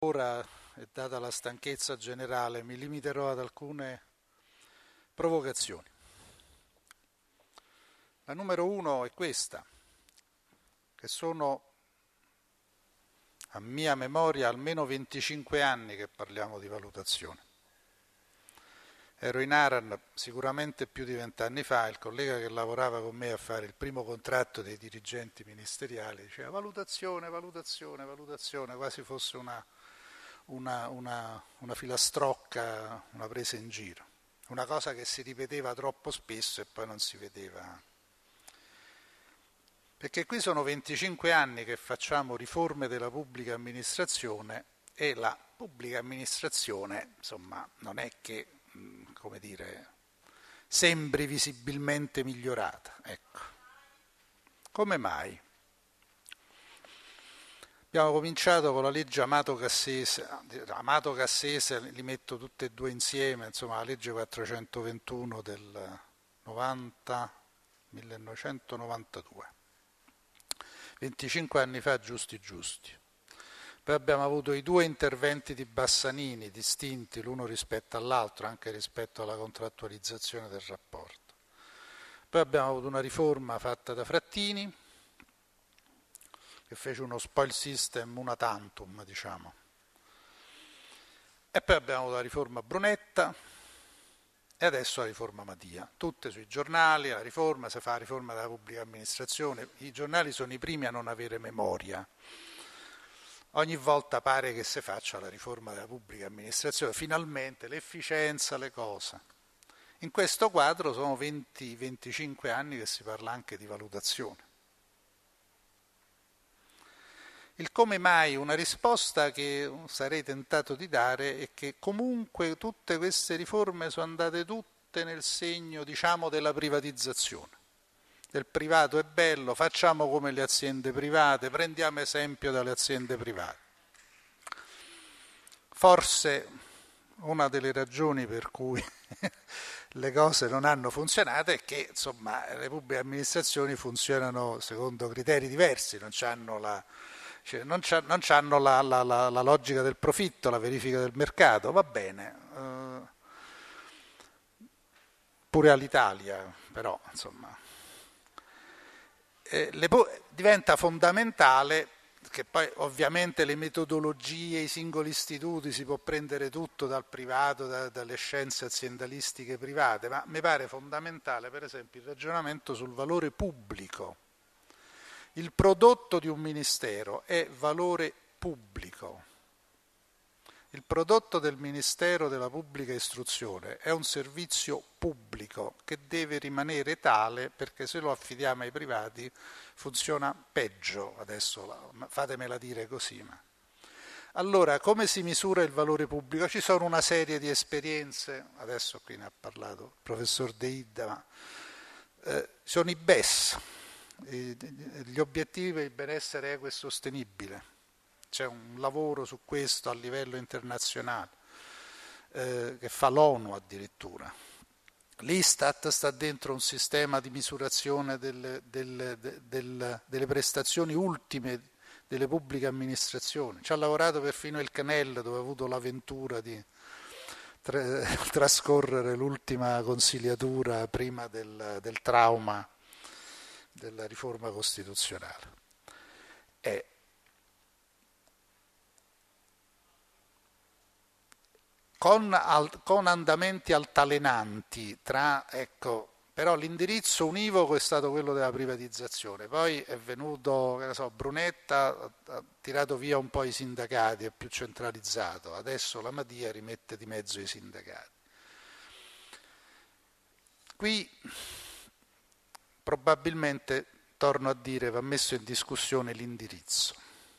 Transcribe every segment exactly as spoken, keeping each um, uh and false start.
Ora, e data la stanchezza generale, mi limiterò ad alcune provocazioni. La numero uno è questa, che sono, a mia memoria, almeno venticinque anni che parliamo di valutazione. Ero in Aran sicuramente più di vent'anni fa, il collega che lavorava con me a fare il primo contratto dei dirigenti ministeriali diceva valutazione, valutazione, valutazione, quasi fosse una, una, una, una filastrocca, una presa in giro, una cosa che si ripeteva troppo spesso e poi non si vedeva. Perché qui sono venticinque anni che facciamo riforme della pubblica amministrazione e la pubblica amministrazione, insomma, non è che, come dire, sembri visibilmente migliorata. Ecco. Come mai? Abbiamo cominciato con la legge Amato-Cassese, Amato-Cassese li metto tutte e due insieme, insomma la legge quattrocentoventuno del novanta, millenovecentonovantadue. venticinque anni fa, giusti giusti. Poi abbiamo avuto i due interventi di Bassanini, distinti l'uno rispetto all'altro, anche rispetto alla contrattualizzazione del rapporto. Poi abbiamo avuto una riforma fatta da Frattini, che fece uno spoil system una tantum, diciamo. E poi abbiamo avuto la riforma Brunetta e adesso la riforma Madia. Tutte sui giornali, la riforma, si fa la riforma della pubblica amministrazione. I giornali sono i primi a non avere memoria. Ogni volta pare che si faccia la riforma della pubblica amministrazione, finalmente l'efficienza, le cose. In questo quadro sono venti venticinque anni che si parla anche di valutazione. Il come mai, una risposta che sarei tentato di dare è che comunque tutte queste riforme sono andate tutte nel segno, diciamo, della privatizzazione. Del privato è bello, facciamo come le aziende private, prendiamo esempio dalle aziende private. Forse una delle ragioni per cui le cose non hanno funzionato è che, insomma, le pubbliche amministrazioni funzionano secondo criteri diversi, non hanno la, cioè, non c'hanno la, la, la, la logica del profitto, la verifica del mercato, va bene. Eh, pure all'Italia, però, insomma. Eh, le, diventa fondamentale che poi ovviamente le metodologie, i singoli istituti, si può prendere tutto dal privato, da, dalle scienze aziendalistiche private, ma mi pare fondamentale per esempio il ragionamento sul valore pubblico. Il prodotto di un ministero è valore pubblico. Il prodotto del Ministero della Pubblica Istruzione è un servizio pubblico che deve rimanere tale perché se lo affidiamo ai privati funziona peggio, adesso fatemela dire così. Ma. Allora, come si misura il valore pubblico? Ci sono una serie di esperienze, adesso qui ne ha parlato il professor De Ida, ma eh, sono i B E S, gli obiettivi per il benessere equo e sostenibile. C'è un lavoro su questo a livello internazionale, eh, che fa l'ONU addirittura. L'Istat sta dentro un sistema di misurazione delle, delle, delle, delle prestazioni ultime delle pubbliche amministrazioni. Ci ha lavorato perfino il C N E L, dove ha avuto l'avventura di tra, trascorrere l'ultima consigliatura prima del, del trauma della riforma costituzionale. E, Con, al, con andamenti altalenanti, tra, ecco, però l'indirizzo univoco è stato quello della privatizzazione, poi è venuto, che ne so, Brunetta ha, ha tirato via un po' i sindacati, è più centralizzato, adesso la Madia rimette di mezzo i sindacati. Qui probabilmente, torno a dire, va messo in discussione l'indirizzo,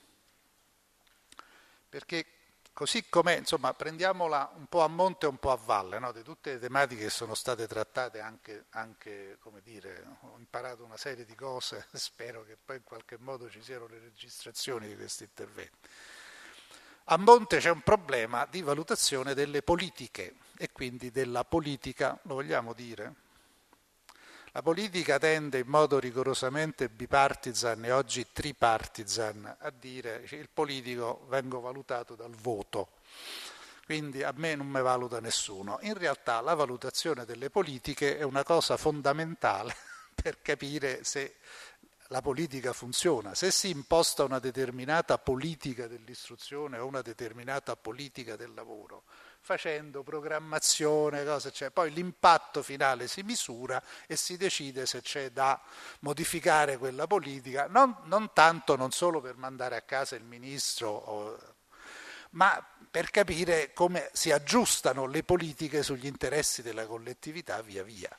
perché così come, insomma, prendiamola un po' a monte e un po' a valle, no? Di tutte le tematiche che sono state trattate, anche, anche, come dire, ho imparato una serie di cose, spero che poi in qualche modo ci siano le registrazioni di questi interventi. A monte c'è un problema di valutazione delle politiche e quindi della politica, lo vogliamo dire? La politica tende in modo rigorosamente bipartisan e oggi tripartisan a dire che il politico vengo valutato dal voto, quindi a me non mi valuta nessuno. In realtà la valutazione delle politiche è una cosa fondamentale per capire se la politica funziona. Se si imposta una determinata politica dell'istruzione o una determinata politica del lavoro, facendo programmazione, cose, cioè, poi l'impatto finale si misura e si decide se c'è da modificare quella politica, non, non tanto, non solo per mandare a casa il ministro, o, ma per capire come si aggiustano le politiche sugli interessi della collettività via via.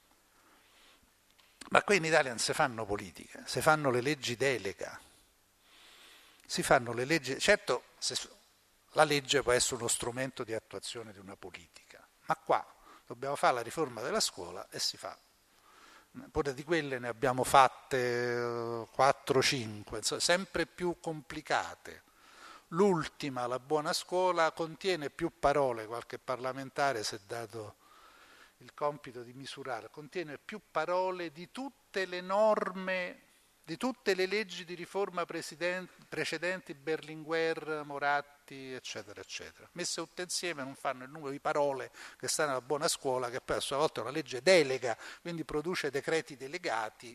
Ma qui in Italia non si fanno politiche, si fanno le leggi delega, si fanno le leggi, certo se, la legge può essere uno strumento di attuazione di una politica, ma qua dobbiamo fare la riforma della scuola e si fa. Pure di quelle ne abbiamo fatte quattro cinque, sempre più complicate. L'ultima, la buona scuola, contiene più parole, qualche parlamentare si è dato il compito di misurare, contiene più parole di tutte le norme, di tutte le leggi di riforma precedenti, Berlinguer, Moratti, eccetera, eccetera. Messe tutte insieme non fanno il numero di parole che stanno alla buona scuola, che poi a sua volta è una legge delega, quindi produce decreti delegati,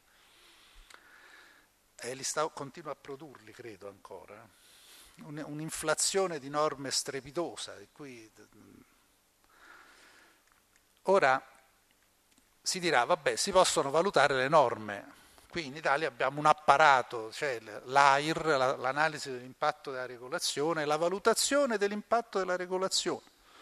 e li sta, continua a produrli, credo ancora. Un'inflazione di norme strepitosa, di cui... Ora si dirà, vabbè, si possono valutare le norme. Qui in Italia abbiamo un apparato, cioè l'A I R, l'analisi dell'impatto della regolazione, la valutazione dell'impatto della regolazione.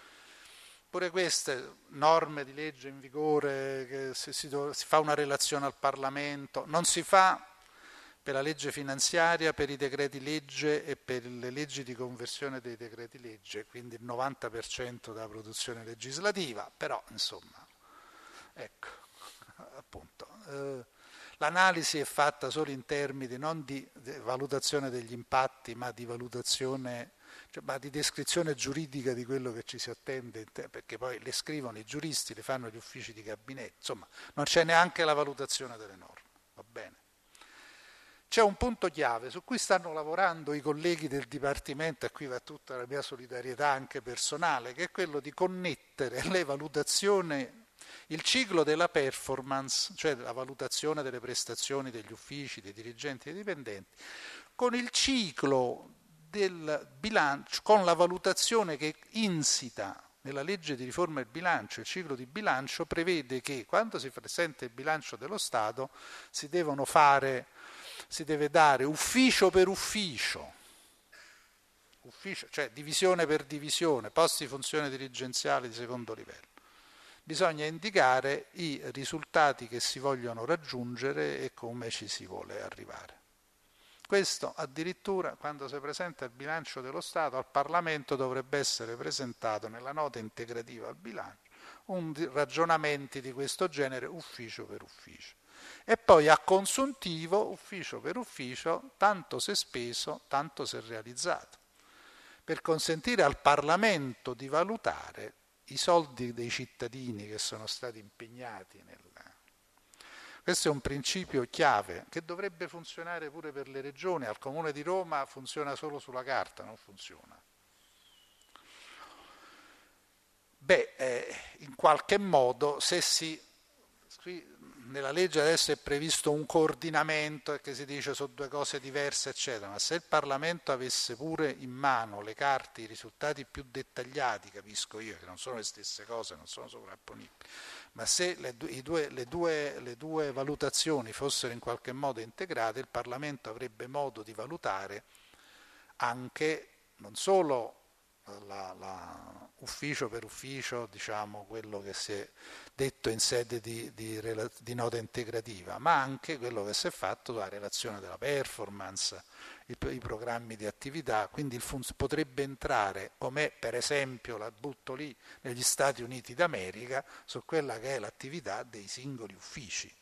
Pure queste norme di legge in vigore, che si, si, si fa una relazione al Parlamento, non si fa per la legge finanziaria, per i decreti legge e per le leggi di conversione dei decreti legge, quindi il novanta per cento della produzione legislativa, però insomma, ecco, appunto, eh, l'analisi è fatta solo in termini non di, di valutazione degli impatti, ma di valutazione, cioè, ma di descrizione giuridica di quello che ci si attende, perché poi le scrivono i giuristi, le fanno gli uffici di gabinetto, insomma, non c'è neanche la valutazione delle norme, va bene? C'è un punto chiave su cui stanno lavorando i colleghi del Dipartimento, e qui va tutta la mia solidarietà anche personale, che è quello di connettere le valutazioni, il ciclo della performance, cioè la valutazione delle prestazioni degli uffici, dei dirigenti e dei dipendenti, con il ciclo del bilancio, con la valutazione che insita nella legge di riforma del bilancio. Il ciclo di bilancio prevede che quando si presenta il bilancio dello Stato si devono fare... si deve dare ufficio per ufficio, ufficio, cioè divisione per divisione, posti di funzione dirigenziale di secondo livello. Bisogna indicare i risultati che si vogliono raggiungere e come ci si vuole arrivare. Questo addirittura quando si presenta il bilancio dello Stato al Parlamento dovrebbe essere presentato nella nota integrativa al bilancio un ragionamenti di questo genere ufficio per ufficio. E poi a consuntivo, ufficio per ufficio, tanto si è speso, tanto si è realizzato, per consentire al Parlamento di valutare i soldi dei cittadini che sono stati impegnati nel... Questo è un principio chiave che dovrebbe funzionare pure per le regioni. Al Comune di Roma funziona solo sulla carta, non funziona. Beh, eh, in qualche modo, se si... Qui, nella legge adesso è previsto un coordinamento e che si dice sono due cose diverse, eccetera, ma se il Parlamento avesse pure in mano le carte, i risultati più dettagliati, capisco io che non sono le stesse cose, non sono sovrapponibili, ma se le due, le due, le due valutazioni fossero in qualche modo integrate, il Parlamento avrebbe modo di valutare anche non solo la, la ufficio per ufficio, diciamo quello che si è detto in sede di, di, di nota integrativa, ma anche quello che si è fatto sulla relazione della performance, i, i programmi di attività, quindi il funz- potrebbe entrare, come per esempio la butto lì negli Stati Uniti d'America, su quella che è l'attività dei singoli uffici.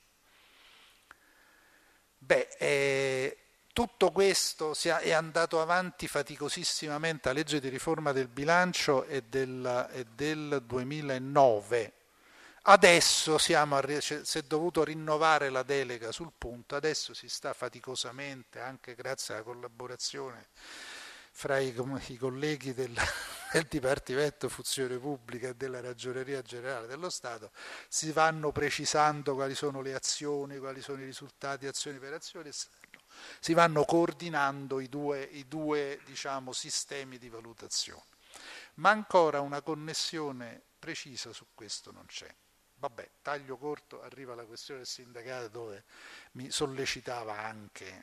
Beh, eh, tutto questo è andato avanti faticosissimamente. La legge di riforma del bilancio è del, è del duemilanove, Adesso siamo a, si è dovuto rinnovare la delega sul punto, adesso si sta faticosamente, anche grazie alla collaborazione fra i, i colleghi del, del Dipartimento Funzione Pubblica e della Ragioneria Generale dello Stato, si vanno precisando quali sono le azioni, quali sono i risultati, azioni per azioni, si vanno coordinando i due, i due diciamo, sistemi di valutazione. Ma ancora una connessione precisa su questo non c'è. Vabbè, taglio corto, arriva la questione del sindacato dove mi sollecitava anche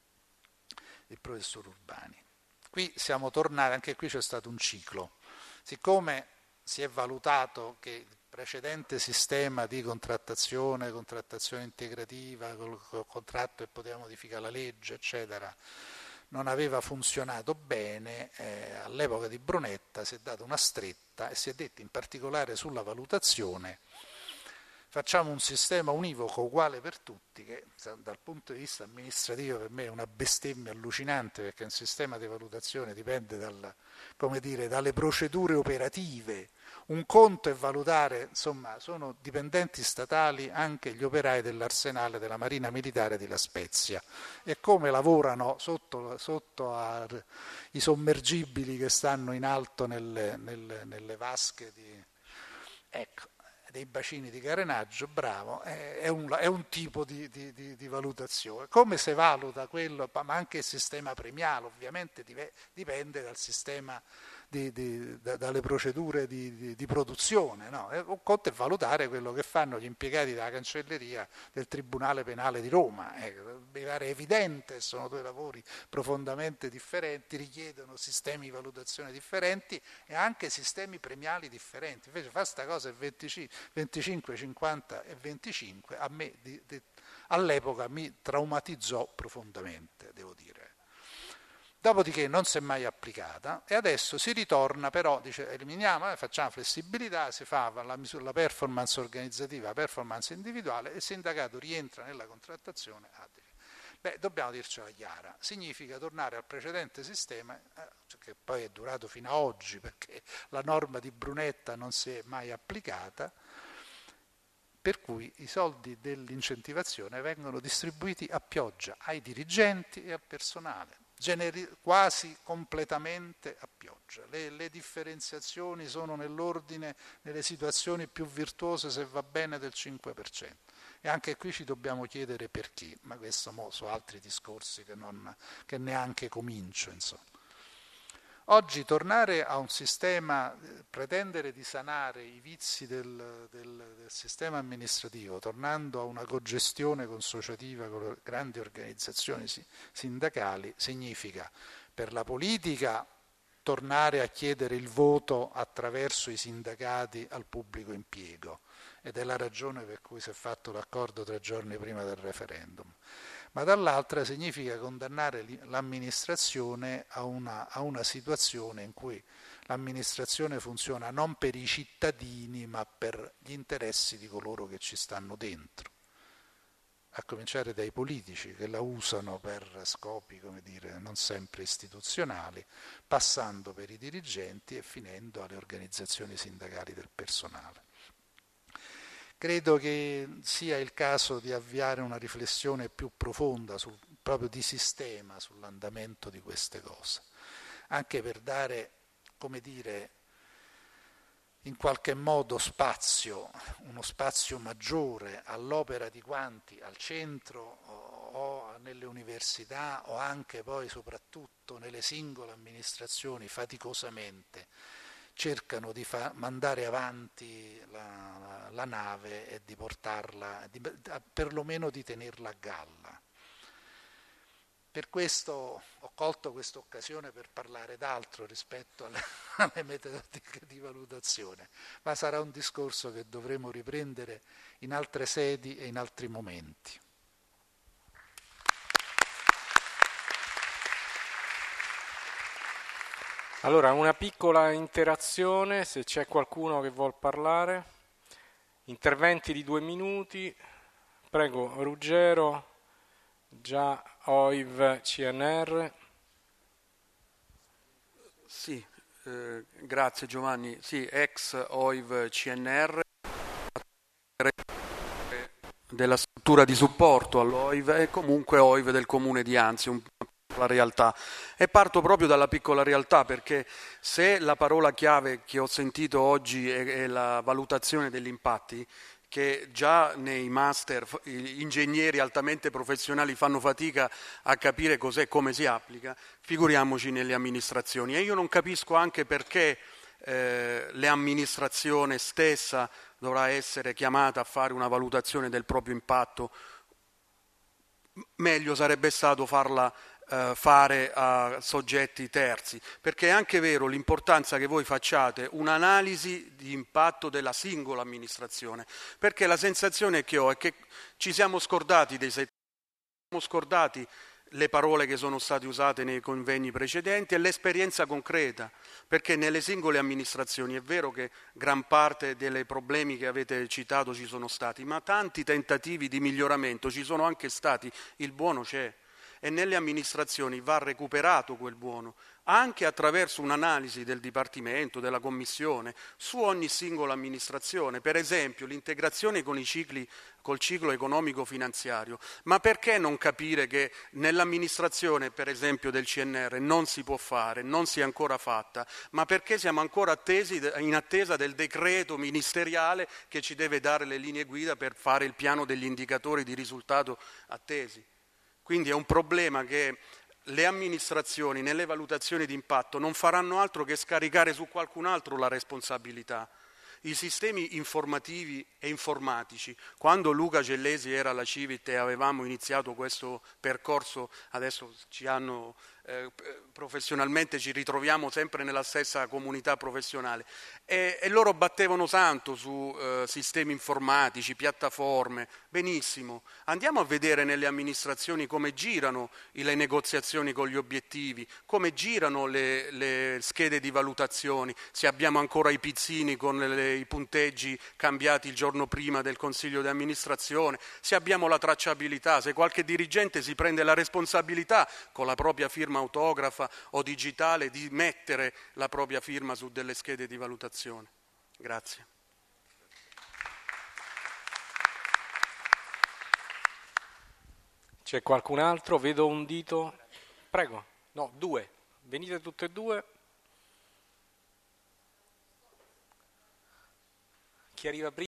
il professor Urbani. Qui siamo tornati, anche qui c'è stato un ciclo. Siccome si è valutato che il precedente sistema di contrattazione, contrattazione integrativa, col, col contratto che poteva modificare la legge, eccetera, non aveva funzionato bene, eh, all'epoca di Brunetta si è data una stretta e si è detto in particolare sulla valutazione facciamo un sistema univoco uguale per tutti, che dal punto di vista amministrativo per me è una bestemmia allucinante, perché un sistema di valutazione dipende dal, come dire, dalle procedure operative. Un conto è valutare, insomma, sono dipendenti statali anche gli operai dell'arsenale della Marina Militare di La Spezia, e come lavorano sotto, sotto a, i sommergibili che stanno in alto nelle, nelle, nelle vasche di... Ecco, dei bacini di carenaggio, bravo, è un, è un tipo di, di, di, di valutazione. Come si valuta quello, ma anche il sistema premiale ovviamente dipende dal sistema, di, di, da, dalle procedure di, di, di produzione, no? Un conto è valutare quello che fanno gli impiegati della cancelleria del Tribunale Penale di Roma, eh, mi pare evidente, sono due lavori profondamente differenti, richiedono sistemi di valutazione differenti e anche sistemi premiali differenti. Invece fa sta cosa il venticinque, cinquanta e venticinque, a me di, di, all'epoca mi traumatizzò profondamente, devo dire. Dopodiché non si è mai applicata e adesso si ritorna, però dice eliminiamo, facciamo flessibilità, si fa la, la performance organizzativa, la performance individuale e il sindacato rientra nella contrattazione. Beh, dobbiamo dircela chiara, significa tornare al precedente sistema, eh, che poi è durato fino a oggi perché la norma di Brunetta non si è mai applicata, per cui i soldi dell'incentivazione vengono distribuiti a pioggia ai dirigenti e al personale. Generi- quasi completamente a pioggia. Le, le differenziazioni sono nell'ordine, nelle situazioni più virtuose, se va bene, del cinque per cento. E anche qui ci dobbiamo chiedere perché, ma questo mo sono altri discorsi che, non, che neanche comincio, insomma. Oggi tornare a un sistema, pretendere di sanare i vizi del, del, del sistema amministrativo, tornando a una cogestione consociativa con le grandi organizzazioni sindacali, significa per la politica tornare a chiedere il voto attraverso i sindacati al pubblico impiego, ed è la ragione per cui si è fatto l'accordo tre giorni prima del referendum. Ma dall'altra significa condannare l'amministrazione a una, a una situazione in cui l'amministrazione funziona non per i cittadini ma per gli interessi di coloro che ci stanno dentro, a cominciare dai politici che la usano per scopi, come dire, non sempre istituzionali, passando per i dirigenti e finendo alle organizzazioni sindacali del personale. Credo che sia il caso di avviare una riflessione più profonda, sul, proprio di sistema, sull'andamento di queste cose, anche per dare, come dire, in qualche modo spazio, uno spazio maggiore all'opera di quanti al centro o, o nelle università o anche poi soprattutto nelle singole amministrazioni faticosamente cercano di fa- mandare avanti la, la, la nave e di portarla, di, perlomeno di tenerla a galla. Per questo ho colto questa occasione per parlare d'altro rispetto alle, alle metodiche di valutazione, ma sarà un discorso che dovremo riprendere in altre sedi e in altri momenti. Allora, una piccola interazione, se c'è qualcuno che vuol parlare. Interventi di due minuti. Prego, Ruggero, già O I V C N R. Sì, eh, grazie Giovanni. Sì, ex O I V C N R. della struttura di supporto all'O I V e comunque O I V del comune di Anzio, una piccola realtà. E parto proprio dalla piccola realtà, perché se la parola chiave che ho sentito oggi è, è la valutazione degli impatti, che già nei master gli ingegneri altamente professionali fanno fatica a capire cos'è e come si applica, figuriamoci nelle amministrazioni. E io non capisco anche perché eh, l'amministrazione stessa dovrà essere chiamata a fare una valutazione del proprio impatto. Meglio sarebbe stato farla eh, fare a soggetti terzi, perché è anche vero l'importanza che voi facciate un'analisi di impatto della singola amministrazione, perché la sensazione che ho è che ci siamo scordati dei settori, siamo scordati le parole che sono state usate nei convegni precedenti e l'esperienza concreta, perché nelle singole amministrazioni è vero che gran parte dei problemi che avete citato ci sono stati, ma tanti tentativi di miglioramento ci sono anche stati, il buono c'è e nelle amministrazioni va recuperato quel buono, anche attraverso un'analisi del Dipartimento, della Commissione, su ogni singola amministrazione, per esempio l'integrazione con i cicli, col ciclo economico-finanziario. Ma perché non capire che nell'amministrazione, per esempio del C N R, non si può fare, non si è ancora fatta, ma perché siamo ancora attesi, in attesa del decreto ministeriale che ci deve dare le linee guida per fare il piano degli indicatori di risultato attesi. Quindi è un problema che le amministrazioni nelle valutazioni di impatto non faranno altro che scaricare su qualcun altro la responsabilità. I sistemi informativi e informatici, quando Luca Cellesi era alla Civit e avevamo iniziato questo percorso, adesso ci hanno eh, professionalmente, ci ritroviamo sempre nella stessa comunità professionale, e, e loro battevano tanto su eh, sistemi informatici, piattaforme, benissimo. Andiamo a vedere nelle amministrazioni come girano le negoziazioni con gli obiettivi, come girano le, le schede di valutazioni, se abbiamo ancora i pizzini con le, i punteggi cambiati il giorno prima del Consiglio di amministrazione, se abbiamo la tracciabilità, se qualche dirigente si prende la responsabilità con la propria firma autografa o digitale di mettere la propria firma su delle schede di valutazione. Grazie. C'è qualcun altro? Vedo un dito. Prego. No, due. Venite tutte e due. Chi arriva prima?